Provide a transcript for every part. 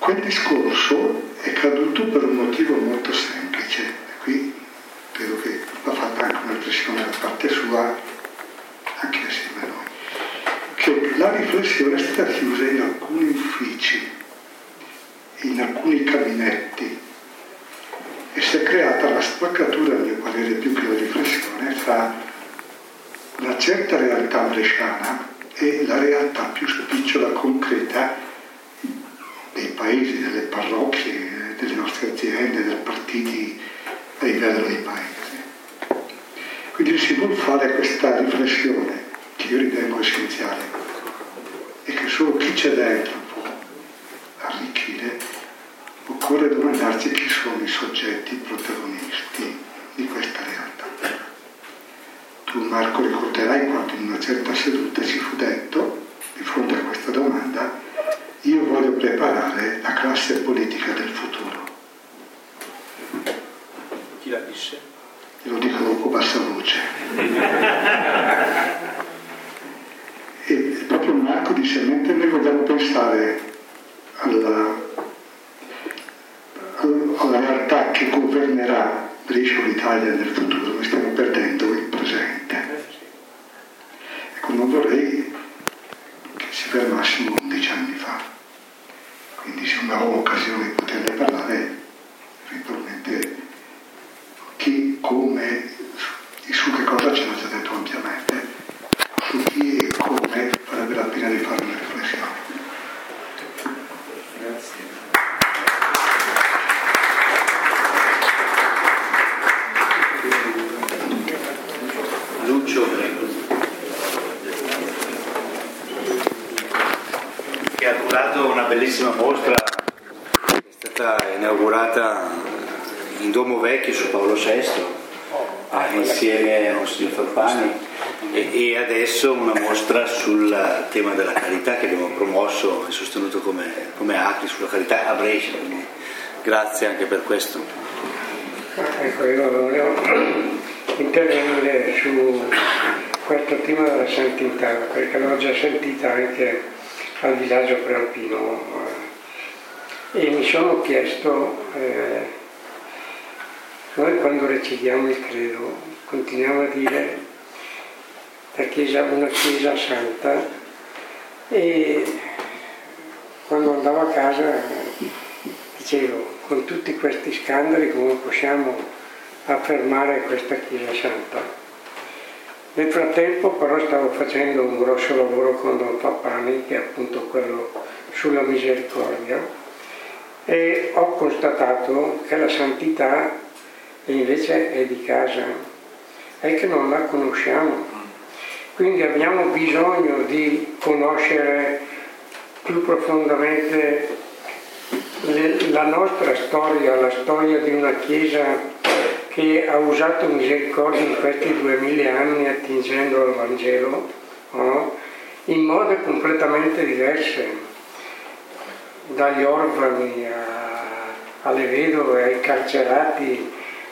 quel discorso è caduto per un motivo molto semplice. Qui credo che va fatta anche una riflessione da parte sua, anche assieme a noi, che la riflessione è stata chiusa in alcuni uffici, in alcuni cabinetti, e si è creata la spaccatura, a mio parere, più che la riflessione, fra una certa realtà bresciana e la realtà più spicciola, concreta dei paesi, delle parrocchie, delle nostre aziende, dei partiti a livello dei paesi. Quindi si vuol fare questa riflessione, che io ritengo essenziale, e che solo chi c'è dentro può arricchire. Occorre domandarsi chi sono i soggetti protagonisti di questa realtà. Tu, Marco, ricorderai quando in una certa seduta ci fu detto, di fronte a questa domanda: io voglio preparare la classe politica del futuro. Chi la disse? Lo dico dopo bassa voce. E proprio Marco disse: mentre noi vogliamo pensare alla realtà che governerà Brescia o l'Italia nel futuro, noi stiamo perdendo il presente. Ecco, non vorrei che ci fermassimo 11 anni fa. Quindi se una nuova occasione di poterne parlare, eventualmente chi, come, su che cosa ce l'ha già detto ampiamente, su chi e come farebbe la pena di fare una riflessione. Grazie. Lucio, prego. Che ha curato una bellissima mostra che è stata inaugurata in Duomo Vecchio su Paolo VI insieme a Monsignor Farfani e adesso una mostra sul tema della carità che abbiamo promosso e sostenuto come ACRI sulla carità a Brescia, quindi grazie anche per questo. Ecco, io volevo intervenire su questo tema della santità, perché l'ho già sentita anche al villaggio prealpino e mi sono chiesto, noi quando recitiamo il credo continuiamo a dire la Chiesa è una Chiesa santa, e quando andavo a casa dicevo: con tutti questi scandali come possiamo affermare questa Chiesa santa? Nel frattempo però stavo facendo un grosso lavoro con Don Pappani, che è appunto quello sulla misericordia, e ho constatato che la santità invece è di casa, è che non la conosciamo. Quindi abbiamo bisogno di conoscere più profondamente la nostra storia, la storia di una Chiesa che ha usato misericordia in questi 2000 anni attingendo al Vangelo, no? In modi completamente diverse, dagli orfani alle vedove, ai carcerati,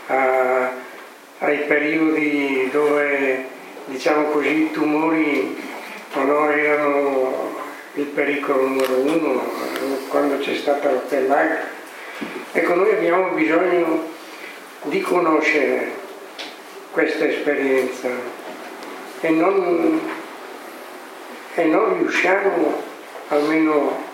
ai periodi dove, diciamo così, i tumori erano il pericolo numero uno, quando c'è stata la pellagra. Ecco, noi abbiamo bisogno di conoscere questa esperienza e non riusciamo almeno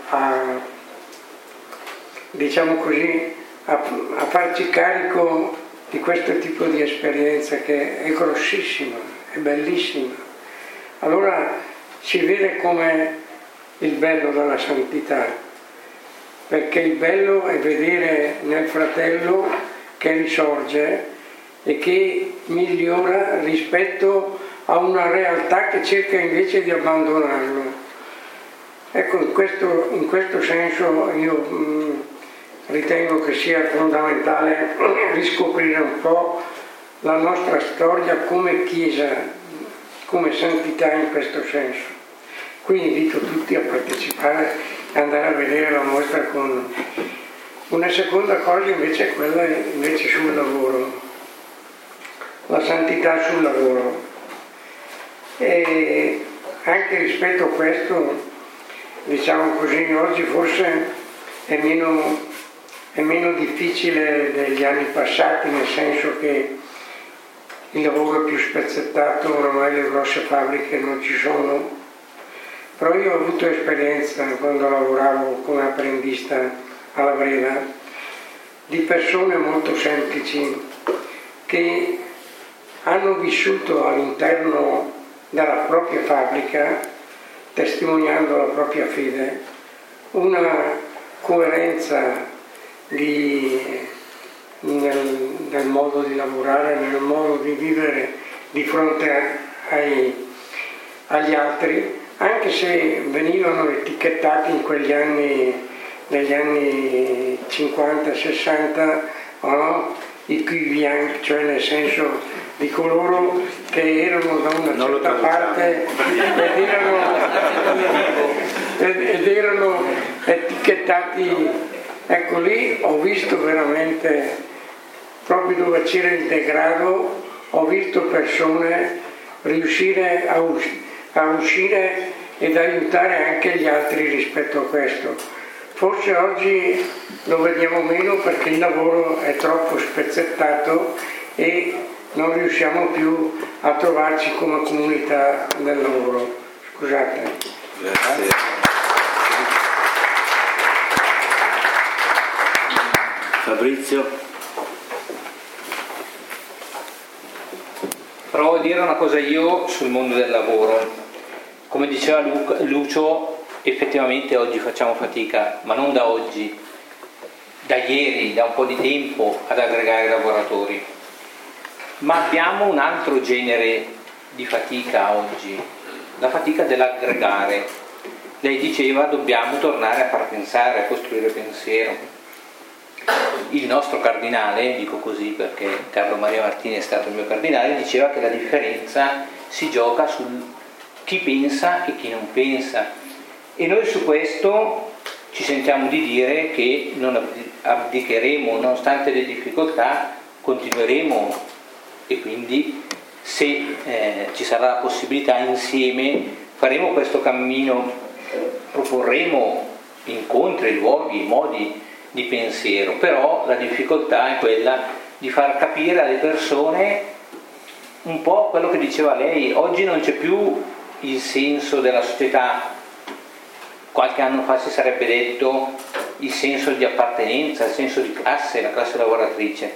diciamo così, a farci carico di questo tipo di esperienza che è grossissima, è bellissima. Allora si vede come il bello della santità, perché il bello è vedere nel fratello che risorge e che migliora rispetto a una realtà che cerca invece di abbandonarlo. Ecco, in questo senso io ritengo che sia fondamentale riscoprire un po' la nostra storia come Chiesa, come santità in questo senso. Quindi invito tutti a partecipare e andare a vedere la mostra con una seconda cosa invece è quella invece sul lavoro, la santità sul lavoro. E anche rispetto a questo, diciamo così, oggi forse è meno difficile degli anni passati, nel senso che il lavoro è più spezzettato, oramai le grosse fabbriche non ci sono. Però io ho avuto esperienza quando lavoravo come apprendista alla Brera di persone molto semplici che hanno vissuto all'interno della propria fabbrica, testimoniando la propria fede, una coerenza nel modo di lavorare, nel modo di vivere di fronte agli altri, anche se venivano etichettati in quegli anni, negli anni 50-60, i cuivianchi, cioè nel senso di coloro che erano da una certa parte ed erano etichettati. Ecco, lì ho visto veramente, proprio dove c'era il degrado, ho visto persone riuscire a uscire ed aiutare anche gli altri rispetto a questo. Forse oggi lo vediamo meno perché il lavoro è troppo spezzettato e non riusciamo più a trovarci come comunità del lavoro. Scusate. Grazie. Fabrizio. Provo a dire una cosa io sul mondo del lavoro. Come diceva Lucio, effettivamente oggi facciamo fatica, ma non da oggi, da ieri, da un po' di tempo, ad aggregare lavoratori. Ma abbiamo un altro genere di fatica oggi, la fatica dell'aggregare. Lei diceva dobbiamo tornare a far pensare, a costruire pensiero. Il nostro cardinale, dico così perché Carlo Maria Martini è stato il mio cardinale, diceva che la differenza si gioca su chi pensa e chi non pensa. E noi su questo ci sentiamo di dire che non abdicheremo, nonostante le difficoltà, continueremo, e quindi se ci sarà la possibilità insieme faremo questo cammino, proporremo incontri, luoghi, modi di pensiero, però la difficoltà è quella di far capire alle persone un po' quello che diceva lei. Oggi non c'è più il senso della società, qualche anno fa si sarebbe detto il senso di appartenenza, il senso di classe, la classe lavoratrice,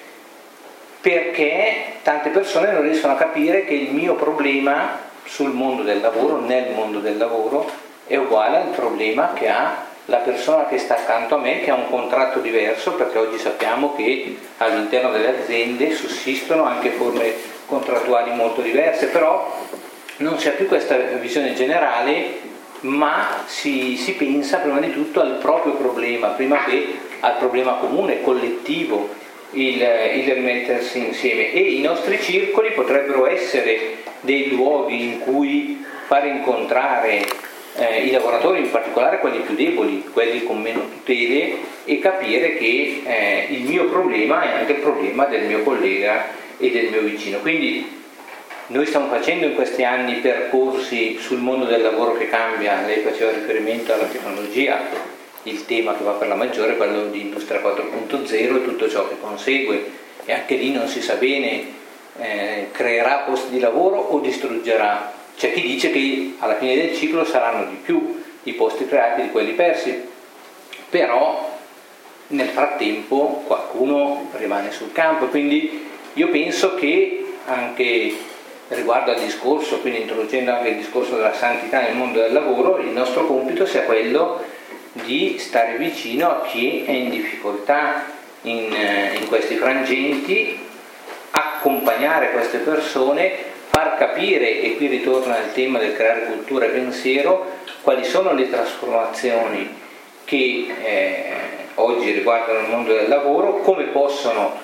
perché tante persone non riescono a capire che il mio problema sul mondo del lavoro, nel mondo del lavoro, è uguale al problema che ha la persona che sta accanto a me, che ha un contratto diverso, perché oggi sappiamo che all'interno delle aziende sussistono anche forme contrattuali molto diverse, però non si ha più questa visione generale, ma si pensa prima di tutto al proprio problema, prima che al problema comune, collettivo, il rimettersi insieme. E i nostri circoli potrebbero essere dei luoghi in cui far incontrare i lavoratori, in particolare quelli più deboli, quelli con meno tutele, e capire che il mio problema è anche il problema del mio collega e del mio vicino. Quindi noi stiamo facendo in questi anni percorsi sul mondo del lavoro che cambia. Lei faceva riferimento alla tecnologia, il tema che va per la maggiore è quello di Industria 4.0 e tutto ciò che consegue, e anche lì non si sa bene, creerà posti di lavoro o distruggerà. C'è chi dice che alla fine del ciclo saranno di più i posti creati di quelli persi, però nel frattempo qualcuno rimane sul campo. Quindi io penso che anche riguardo al discorso, quindi introducendo anche il discorso della santità nel mondo del lavoro, il nostro compito sia quello di stare vicino a chi è in difficoltà in questi frangenti, accompagnare queste persone, far capire, e qui ritorna il tema del creare cultura e pensiero, quali sono le trasformazioni che oggi riguardano il mondo del lavoro, come possono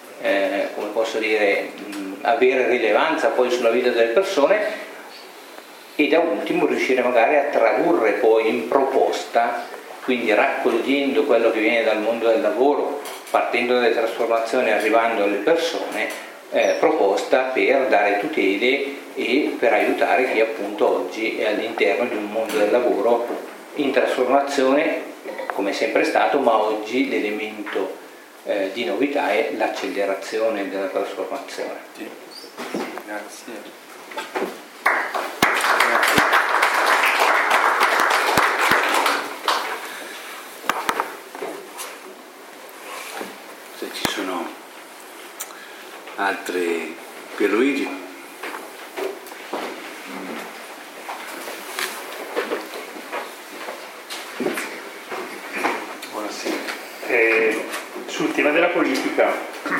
avere rilevanza poi sulla vita delle persone, e da ultimo riuscire magari a tradurre poi in proposta, quindi raccogliendo quello che viene dal mondo del lavoro, partendo dalle trasformazioni, arrivando alle persone, proposta per dare tutele e per aiutare chi appunto oggi è all'interno di un mondo del lavoro in trasformazione, come è sempre stato, ma oggi l'elemento di novità è l'accelerazione della trasformazione. Sì. Grazie. Se ci sono altri, Pierluigi? Sul tema della politica,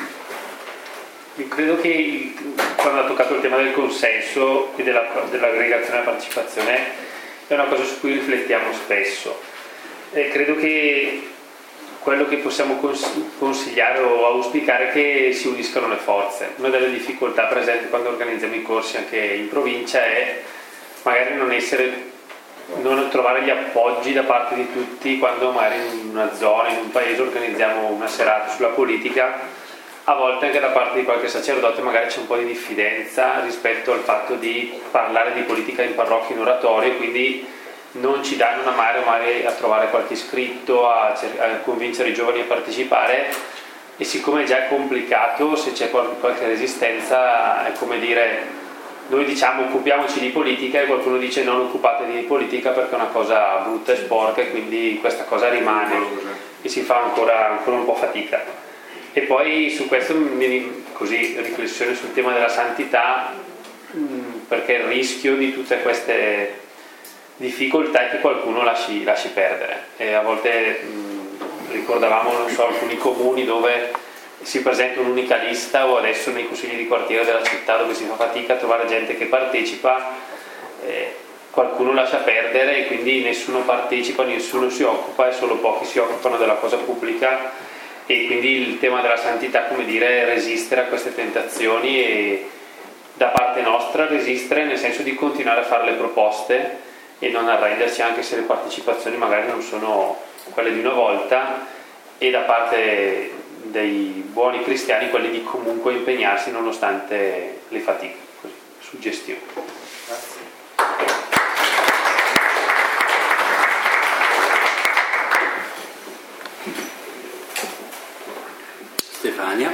io credo che quando ha toccato il tema del consenso e dell'aggregazione e della partecipazione è una cosa su cui riflettiamo spesso. Credo che quello che possiamo consigliare o auspicare è che si uniscano le forze. Una delle difficoltà presenti quando organizziamo i corsi anche in provincia è magari non trovare gli appoggi da parte di tutti quando magari in una zona, in un paese organizziamo una serata sulla politica. A volte anche da parte di qualche sacerdote magari c'è un po' di diffidenza rispetto al fatto di parlare di politica in parrocchia, in oratorio, quindi non ci danno una mano magari a trovare qualche iscritto, a convincere i giovani a partecipare, e siccome già è complicato, se c'è qualche resistenza è come dire: noi diciamo occupiamoci di politica e qualcuno dice non occupatevi di politica perché è una cosa brutta e sporca, e quindi questa cosa rimane e si fa ancora un po' fatica. E poi su questo così riflessione sul tema della santità, perché il rischio di tutte queste difficoltà è che qualcuno lasci perdere, e a volte ricordavamo, non so, alcuni comuni dove si presenta un'unica lista, o adesso nei consigli di quartiere della città dove si fa fatica a trovare gente che partecipa, qualcuno lascia perdere e quindi nessuno partecipa, nessuno si occupa e solo pochi si occupano della cosa pubblica, e quindi il tema della santità, come dire, resistere a queste tentazioni, e da parte nostra resistere nel senso di continuare a fare le proposte e non arrenderci anche se le partecipazioni magari non sono quelle di una volta, e da parte dei buoni cristiani quelli di comunque impegnarsi nonostante le fatiche. Così, suggestione. Grazie. Stefania.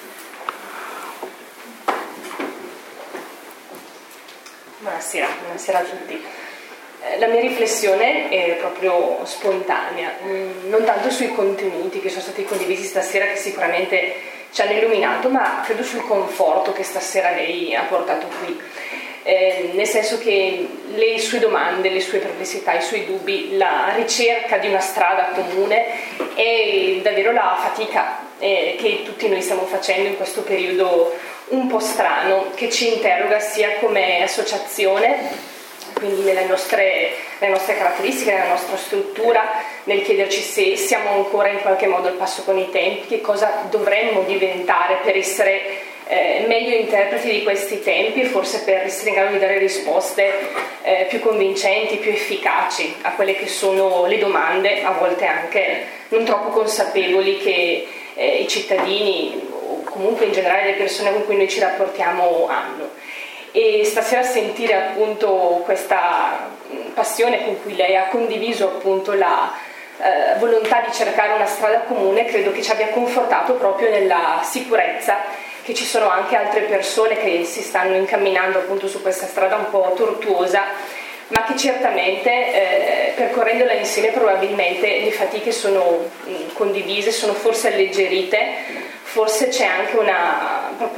Buonasera a tutti. La mia riflessione è proprio spontanea, non tanto sui contenuti che sono stati condivisi stasera, che sicuramente ci hanno illuminato, ma credo sul conforto che stasera lei ha portato qui. Nel senso che le sue domande, le sue perplessità, i suoi dubbi, la ricerca di una strada comune è davvero la fatica che tutti noi stiamo facendo in questo periodo un po' strano, che ci interroga sia come associazione, quindi nelle nostre caratteristiche, nella nostra struttura, nel chiederci se siamo ancora in qualche modo al passo con i tempi, che cosa dovremmo diventare per essere meglio interpreti di questi tempi, e forse per essere in grado di dare risposte più convincenti, più efficaci a quelle che sono le domande, a volte anche non troppo consapevoli, che i cittadini o comunque in generale le persone con cui noi ci rapportiamo hanno. E stasera sentire appunto questa passione con cui lei ha condiviso appunto la volontà di cercare una strada comune, credo che ci abbia confortato proprio nella sicurezza che ci sono anche altre persone che si stanno incamminando appunto su questa strada un po' tortuosa, ma che certamente percorrendola insieme probabilmente le fatiche sono condivise, sono forse alleggerite, forse c'è anche proprio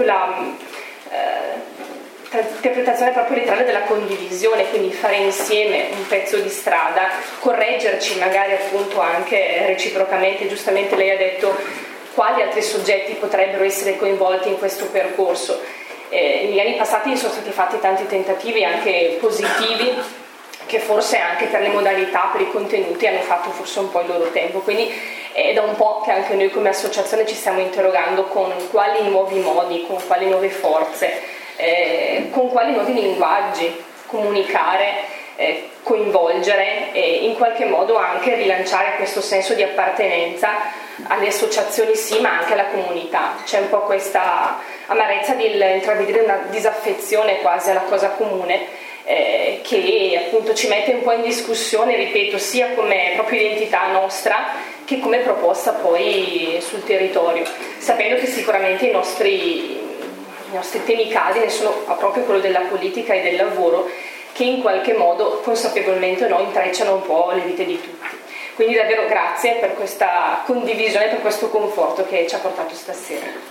l'interpretazione proprio letterale della condivisione, quindi fare insieme un pezzo di strada, correggerci magari appunto anche reciprocamente. Giustamente lei ha detto quali altri soggetti potrebbero essere coinvolti in questo percorso. Negli anni passati sono stati fatti tanti tentativi anche positivi, che forse anche per le modalità, per i contenuti hanno fatto forse un po' il loro tempo, quindi è da un po' che anche noi come associazione ci stiamo interrogando con quali nuovi modi, con quali nuove forze, con quali nuovi linguaggi comunicare, coinvolgere e in qualche modo anche rilanciare questo senso di appartenenza alle associazioni sì, ma anche alla comunità. C'è un po' questa amarezza di intravedere una disaffezione quasi alla cosa comune, che appunto ci mette un po' in discussione, ripeto, sia come proprio identità nostra che come proposta poi sul territorio, sapendo che sicuramente i nostri temi cardine sono proprio quello della politica e del lavoro, che in qualche modo, consapevolmente o no, intrecciano un po' le vite di tutti. Quindi davvero grazie per questa condivisione, per questo conforto che ci ha portato stasera.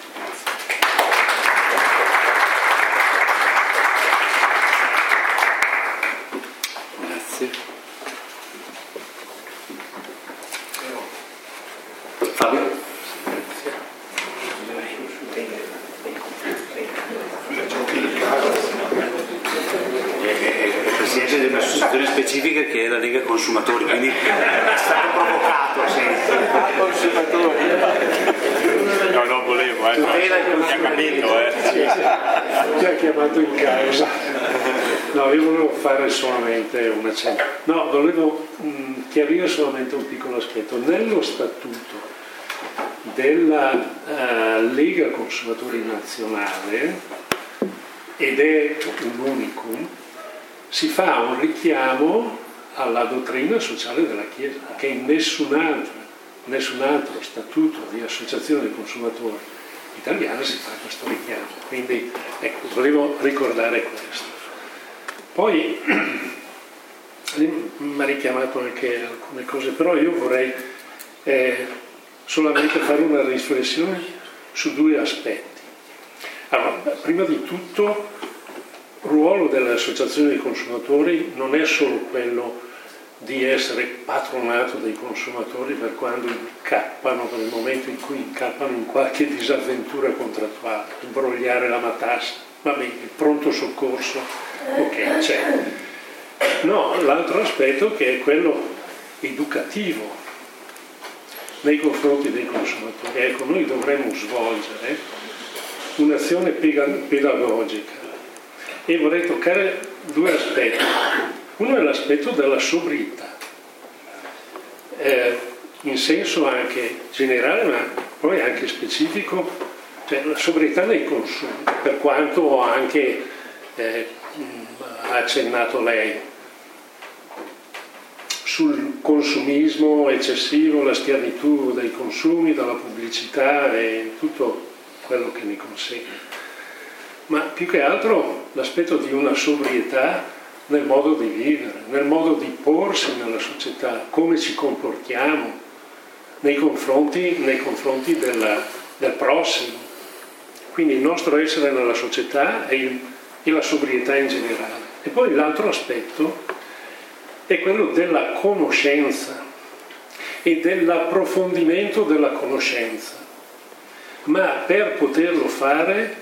Fabio? È presidente di un'associazione specifica che è la Lega Consumatori, quindi è stato provocato sempre. Consumatori? No, non volevo, tutela il consumatore. Ti ha chiamato in causa. No, io volevo fare solamente un accenno. No, volevo chiarire solamente un piccolo aspetto. Nello statuto della Lega Consumatori Nazionale, ed è un unicum, si fa un richiamo alla dottrina sociale della Chiesa, che in nessun altro statuto di associazione dei consumatori italiana si fa questo richiamo. Quindi ecco, volevo ricordare questo. Poi mi ha richiamato anche alcune cose, però io vorrei solamente fare una riflessione su due aspetti. Allora, prima di tutto, il ruolo dell'associazione dei consumatori non è solo quello di essere patronato dei consumatori per quando incappano, per il momento in cui incappano in qualche disavventura contrattuale, imbrogliare la matassa, va bene, il pronto soccorso, ok, c'è. No, l'altro aspetto che è quello educativo nei confronti dei consumatori. Ecco, noi dovremmo svolgere un'azione pedagogica e vorrei toccare due aspetti. Uno è l'aspetto della sobrietà, in senso anche generale ma poi anche specifico, cioè la sobrietà nei consumi, per quanto anche ha accennato lei sul consumismo eccessivo, la schiavitù dei consumi, dalla pubblicità e tutto quello che ne consegue, ma più che altro l'aspetto di una sobrietà nel modo di vivere, nel modo di porsi nella società, come ci comportiamo nei confronti del prossimo. Quindi il nostro essere nella società e la sobrietà in generale. E poi l'altro aspetto è quello della conoscenza e dell'approfondimento della conoscenza. Ma per poterlo fare,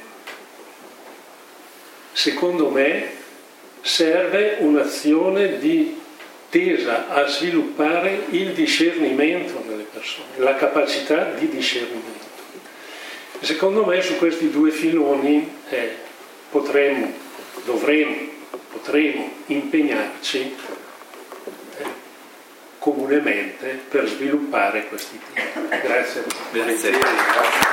secondo me, serve un'azione tesa a sviluppare il discernimento nelle persone, la capacità di discernimento. E secondo me su questi due filoni potremo impegnarci comunemente per sviluppare questi temi. Grazie. Grazie.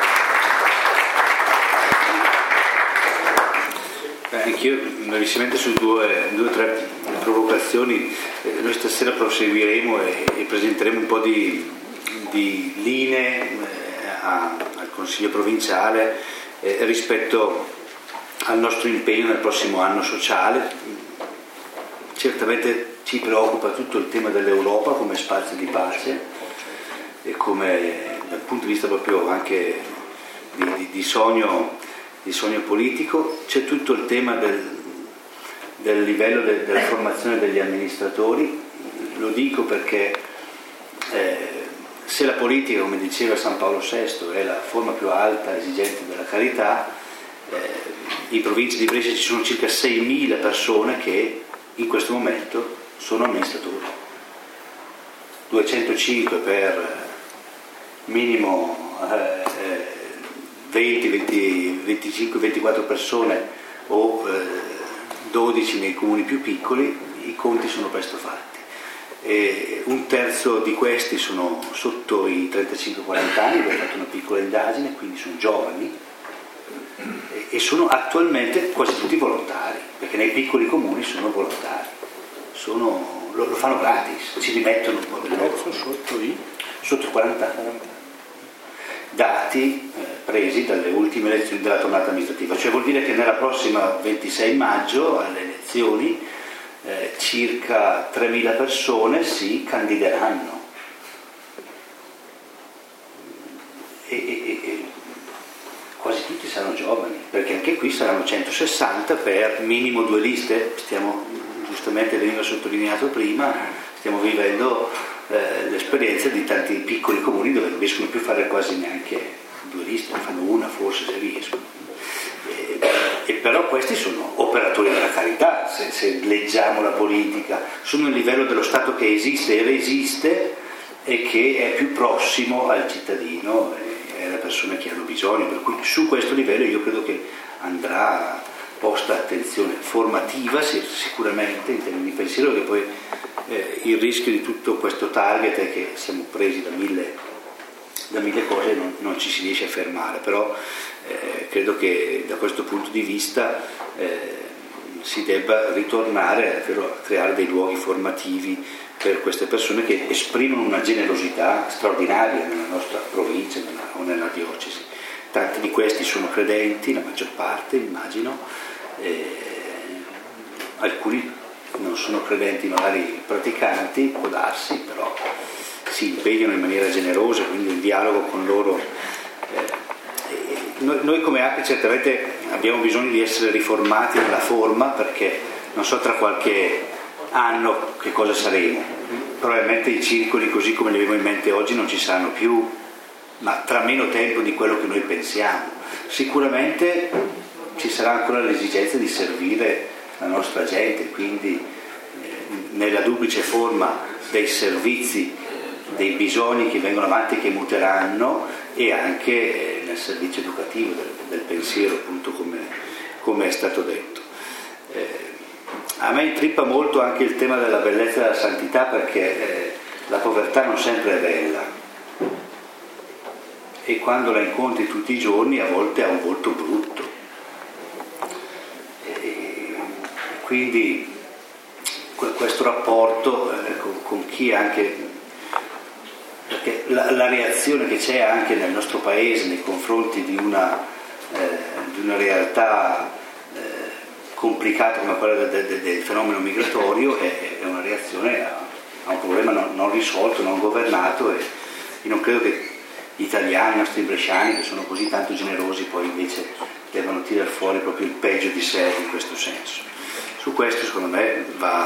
Anch'io brevissimamente su due o tre provocazioni. Noi stasera proseguiremo e presenteremo un po' di linee al Consiglio provinciale rispetto al nostro impegno nel prossimo anno sociale. Certamente ci preoccupa tutto il tema dell'Europa come spazio di pace e come dal punto di vista proprio anche di sogno politico. C'è tutto il tema del livello della formazione degli amministratori. Lo dico perché se la politica, come diceva San Paolo VI, è la forma più alta esigente della carità, in provincia di Brescia ci sono circa 6.000 persone che in questo momento sono amministratori, 205 per minimo 20, 25, 24 persone o 12 nei comuni più piccoli. I conti sono presto fatti. Un terzo di questi sono sotto i 35-40 anni, abbiamo fatto una piccola indagine, quindi sono giovani, e sono attualmente quasi tutti volontari, perché nei piccoli comuni sono volontari, lo fanno gratis, ci rimettono un po' del loro sotto i 40 anni. Dati presi dalle ultime elezioni della tornata amministrativa, cioè vuol dire che nella prossima 26 maggio alle elezioni circa 3.000 persone si candideranno e quasi tutti saranno giovani, perché anche qui saranno 160 per minimo 2 liste. Giustamente veniva sottolineato prima, stiamo vivendo l'esperienza di tanti piccoli comuni dove non riescono più a fare quasi neanche 2 liste, fanno una forse se riescono. E però questi sono operatori della carità, se leggiamo la politica, sono il livello dello Stato che esiste e resiste e che è più prossimo al cittadino e alle persone che hanno bisogno, per cui su questo livello io credo che andrà posta attenzione formativa sicuramente in termini di pensiero, che poi il rischio di tutto questo target è che siamo presi da mille cose e non ci si riesce a fermare, però credo che da questo punto di vista si debba ritornare a creare dei luoghi formativi per queste persone che esprimono una generosità straordinaria nella nostra provincia o nella diocesi. Tanti di questi sono credenti, la maggior parte immagino, alcuni non sono credenti magari praticanti, può darsi, però si impegnano in maniera generosa, quindi il dialogo con loro. Noi come ACRI certamente abbiamo bisogno di essere riformati nella forma, perché non so tra qualche anno che cosa saremo, probabilmente i circoli così come li abbiamo in mente oggi non ci saranno più, ma tra meno tempo di quello che noi pensiamo. Sicuramente ci sarà ancora l'esigenza di servire la nostra gente, quindi nella duplice forma dei servizi, dei bisogni che vengono avanti e che muteranno, e anche nel servizio educativo del pensiero, appunto come è stato detto. A me intrippa molto anche il tema della bellezza e della santità, perché la povertà non sempre è bella e quando la incontri tutti i giorni a volte ha un volto brutto. Quindi questo rapporto con chi anche, perché la reazione che c'è anche nel nostro paese nei confronti di una realtà complicata come quella del fenomeno migratorio è una reazione a un problema non risolto, non governato, e io non credo che gli italiani, i nostri bresciani, che sono così tanto generosi, poi invece devono tirare fuori proprio il peggio di sé in questo senso. Su questo secondo me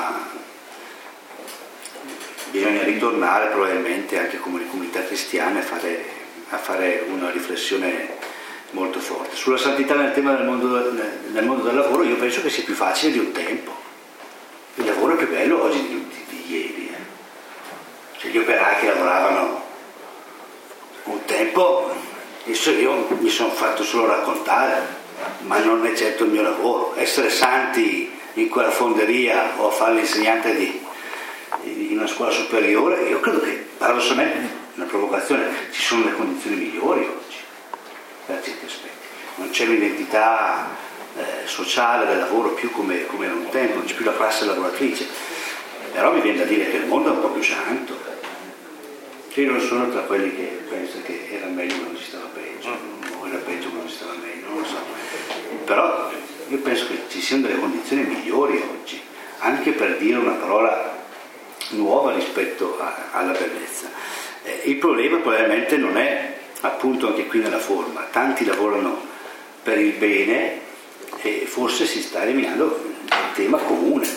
bisogna ritornare probabilmente anche come le comunità cristiane a fare una riflessione molto forte. Sulla santità nel tema nel mondo del lavoro io penso che sia più facile di un tempo. Il lavoro è più bello oggi di ieri. Cioè, gli operai che lavoravano un tempo, adesso io mi sono fatto solo raccontare, ma non è certo il mio lavoro. Essere santi in quella fonderia o a fare l'insegnante in una scuola superiore, io credo che paradossalmente, una provocazione, ci sono le condizioni migliori oggi per certi aspetti. Non c'è un'identità sociale del lavoro più come era un tempo, non c'è più la classe lavoratrice, però mi viene da dire che il mondo è un po' più santo. Io non sono tra quelli che pensano che era meglio quando si stava peggio, o era peggio quando si stava meglio, non lo so, però io penso che ci siano delle condizioni migliori oggi, anche per dire una parola nuova rispetto alla bellezza. Il problema probabilmente non è, appunto, anche qui nella forma. Tanti lavorano per il bene e forse si sta eliminando il tema comune,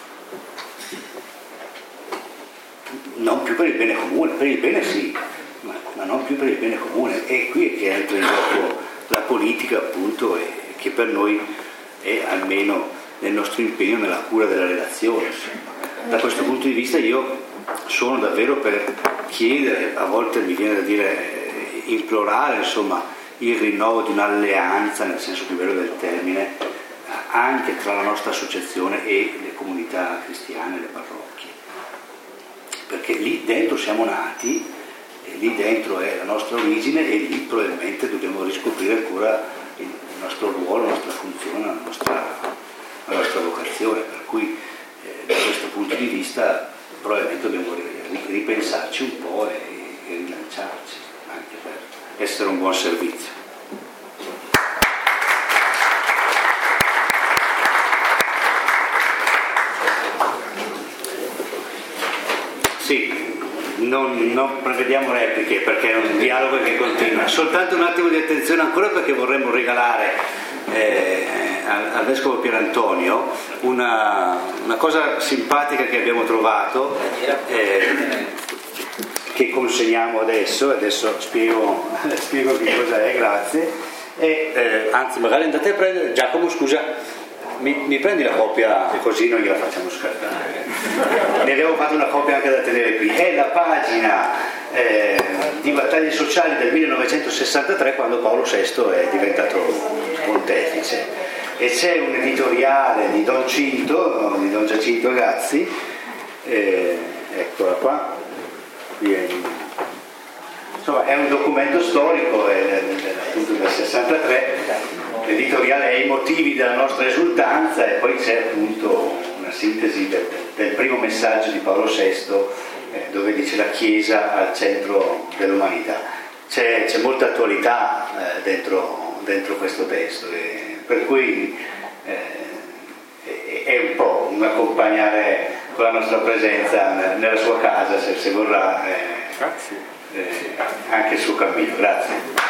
non più per il bene comune, per il bene sì, ma non più per il bene comune. E qui è che entra in gioco la politica, appunto, e che per noi è almeno nel nostro impegno nella cura della relazione. Da questo punto di vista io sono davvero per chiedere, a volte mi viene da dire implorare, insomma, il rinnovo di un'alleanza nel senso più bello del termine anche tra la nostra associazione e le comunità cristiane, le parrocchie, perché lì dentro siamo nati e lì dentro è la nostra origine e lì probabilmente dobbiamo riscoprire ancora nostro ruolo, la nostra funzione, la nostra vocazione, per cui da questo punto di vista probabilmente dobbiamo ripensarci un po' e rilanciarci anche per essere un buon servizio. Sì, non prevediamo repliche perché è un dialogo che continua. Soltanto un attimo di attenzione ancora, perché vorremmo regalare al Vescovo Pierantonio una cosa simpatica che abbiamo trovato, che consegniamo adesso spiego che cosa è, grazie. Anzi, magari andate a prendere. Giacomo, scusa, mi prendi la copia, così non gliela facciamo scartare. Ne abbiamo fatto una copia anche da tenere qui. È la pagina di Battaglie sociali del 1963, quando Paolo VI è diventato pontefice, e c'è un editoriale di Don Giacinto Gazzi, eccola qua. Insomma, è un documento storico appunto del 63. L'editoriale è I motivi della nostra esultanza, e poi c'è appunto una sintesi del primo messaggio di Paolo VI, dove dice la Chiesa al centro dell'umanità. C'è molta attualità dentro questo testo, per cui è un po' un accompagnare con la nostra presenza nella sua casa, se vorrà, anche il suo cammino. Grazie.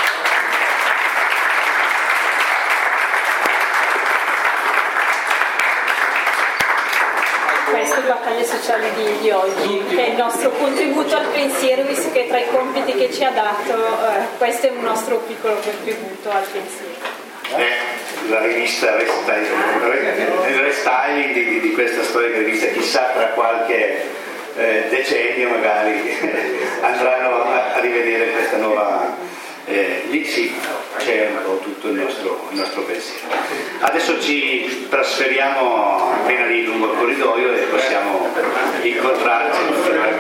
Questo è Battaglie Sociali di oggi, che è il nostro contributo al pensiero, visto che tra i compiti che ci ha dato questo è un nostro piccolo contributo al pensiero. La rivista il restyling di questa storica rivista, chissà tra qualche decennio magari andranno a rivedere questa nuova. Lì sì, c'è un po' tutto il nostro pensiero. Adesso ci trasferiamo appena lì lungo il corridoio e possiamo incontrarci.